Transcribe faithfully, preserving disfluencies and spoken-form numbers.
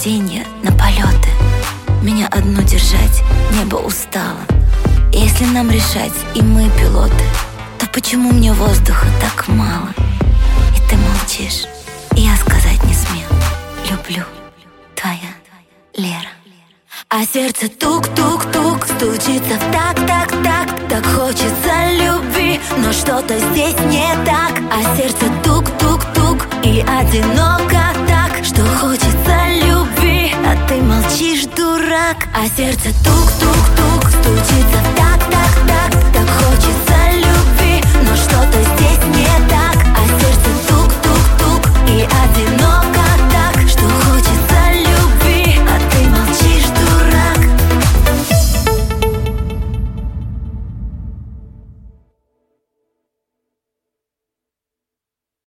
падения на полеты. Меня одну держать, небо устало. Если нам решать, и мы пилоты, то почему мне воздуха так мало? И ты молчишь, и я сказать не смел. Люблю, твоя Лера. А сердце тук-тук-тук стучится в так-так-так. Так хочется любви, но что-то здесь не так. А сердце тук-тук-тук и одиноко так, что хочется любви, а ты молчишь, дурак. А сердце тук-тук